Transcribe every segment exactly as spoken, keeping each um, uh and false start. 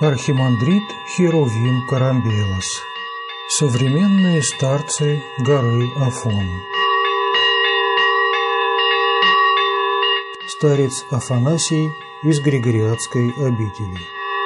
Архимандрит Херувим Карамбелос. Современные старцы горы Афон. Старец Афанасий из Григориадской обители.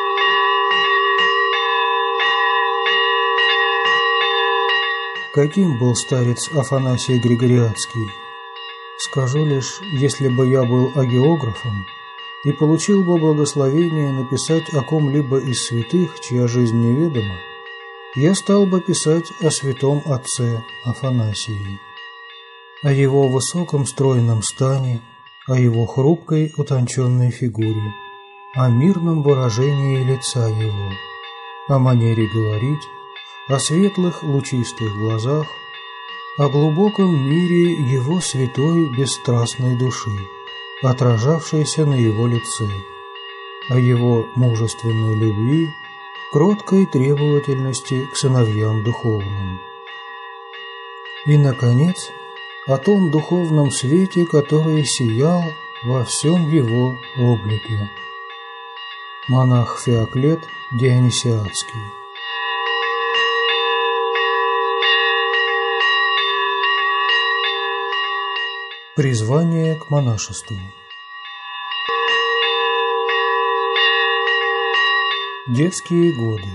Каким был старец Афанасий Григориадский? Скажу лишь, если бы я был агеографом и получил бы благословение написать о ком-либо из святых, чья жизнь неведома, я стал бы писать о святом отце Афанасии, о его высоком стройном стане, о его хрупкой утонченной фигуре, о мирном выражении лица его, о манере говорить, о светлых лучистых глазах, о глубоком мире его святой бесстрастной души, отражавшейся на его лице, о его мужественной любви, кроткой требовательности к сыновьям духовным. И, наконец, о том духовном свете, который сиял во всем его облике. Монах Феоклет Дионисиадский. Призвание к монашеству. Детские годы.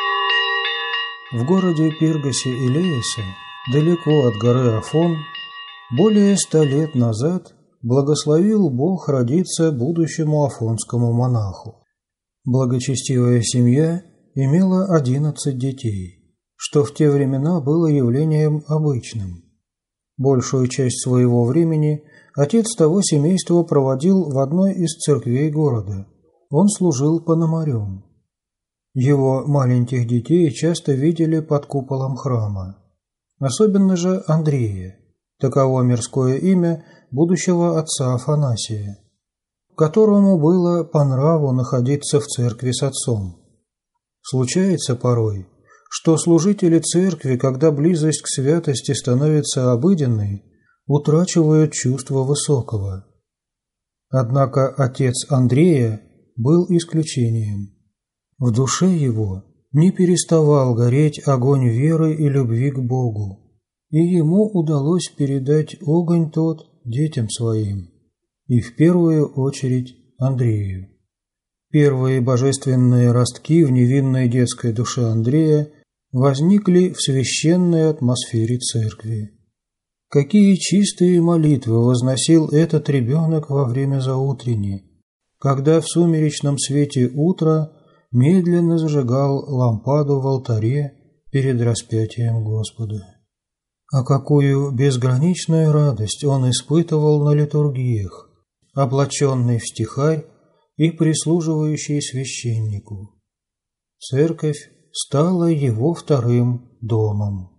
В городе Пиргасе Илеиса, далеко от горы Афон, более ста лет назад благословил Бог родиться будущему афонскому монаху. Благочестивая семья имела одиннадцать детей, что в те времена было явлением обычным. Большую часть своего времени отец того семейства проводил в одной из церквей города. Он служил пономарем. Его маленьких детей часто видели под куполом храма. Особенно же Андрея, таково мирское имя будущего отца Афанасия, которому было по нраву находиться в церкви с отцом. Случается порой, что служители церкви, когда близость к святости становится обыденной, утрачивают чувство высокого. Однако отец Андрея был исключением. В душе его не переставал гореть огонь веры и любви к Богу, и ему удалось передать огонь тот детям своим, и в первую очередь Андрею. Первые божественные ростки в невинной детской душе Андрея возникли в священной атмосфере церкви. Какие чистые молитвы возносил этот ребенок во время заутрени, когда в сумеречном свете утра медленно зажигал лампаду в алтаре перед распятием Господа. А какую безграничную радость он испытывал на литургиях, облаченный в стихарь и прислуживающий священнику. Церковь стала его вторым домом.